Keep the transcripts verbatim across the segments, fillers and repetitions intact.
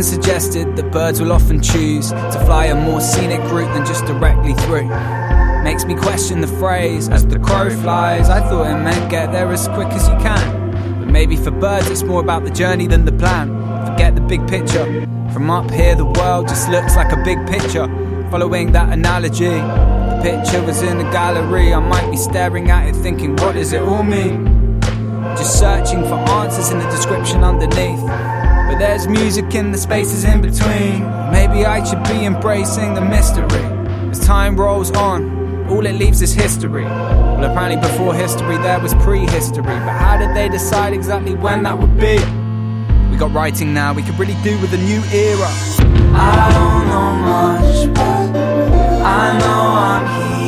suggested that birds will often choose to fly a more scenic route than just directly through. Makes me question the phrase, as the crow flies. I thought it meant get there as quick as you can. But maybe for birds it's more about the journey than the plan. Forget the big picture. From up here the world just looks like a big picture. Following that analogy, the picture was in a gallery. I might be staring at it thinking, what does it all mean? Just searching for answers in the description underneath. But there's music in the spaces in between. Maybe I should be embracing the mystery. As time rolls on, all it leaves is history. Well, apparently before history there was prehistory. But how did they decide exactly when that would be? We got writing now, we could really do with a new era. I don't know much, but I know I'm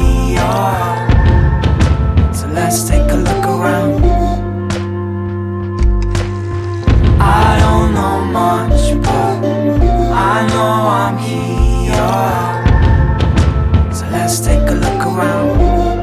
here. So let's take a look around. I don't know much, but I know I'm here. So let's take a look around.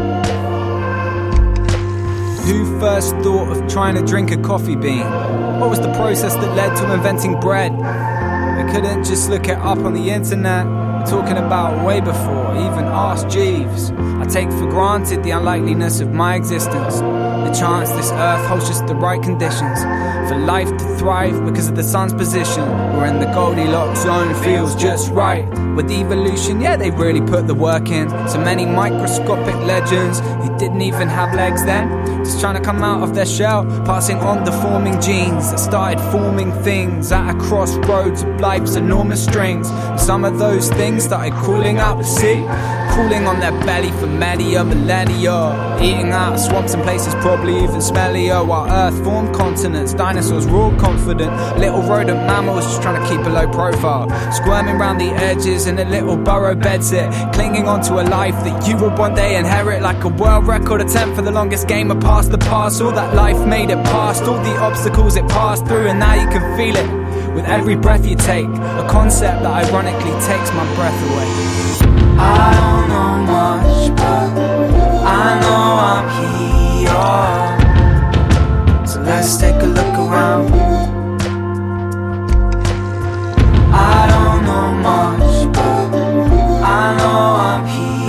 Who first thought of trying to drink a coffee bean? What was the process that led to inventing bread? We couldn't just look it up on the internet. We're talking about way before, even ask Jeeves. I take for granted the unlikeliness of my existence. The chance this earth holds just the right conditions for life to thrive because of the sun's position. We're in the Goldilocks zone, feels just right. With evolution, yeah, they really put the work in. So many microscopic legends who didn't even have legs then, just trying to come out of their shell, passing on the forming genes that started forming things at a crossroads of life's enormous strings. And some of those things started crawling out to sea, crawling on their belly for many a millennia, eating out of swamps and places probably even smellier. While Earth formed continents, dinosaurs roared confident. Little rodent mammals just trying to keep a low profile, squirming round the edges in a little burrow bedsit, clinging onto a life that you would one day inherit. Like a world record attempt for the longest game of past the past. All that life made it past, all the obstacles it passed through, and now you can feel it with every breath you take. A concept that ironically takes my breath away. I don't know much, but I know I'm here. So let's take a look around. I don't know much, but I know I'm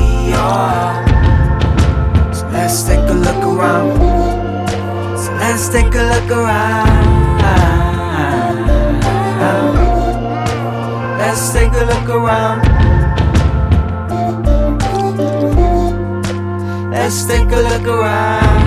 here. So let's take a look around. So let's take a look around. Let's take a look around. Let's take a look around.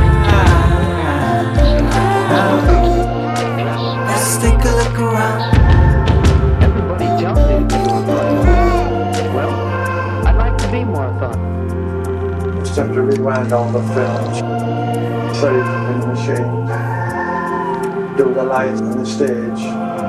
Let's take a look around. Everybody tells me to be more fun. Well, I'd like to be more fun. Just have to rewind all the films, save in the machine, do the lights on the stage.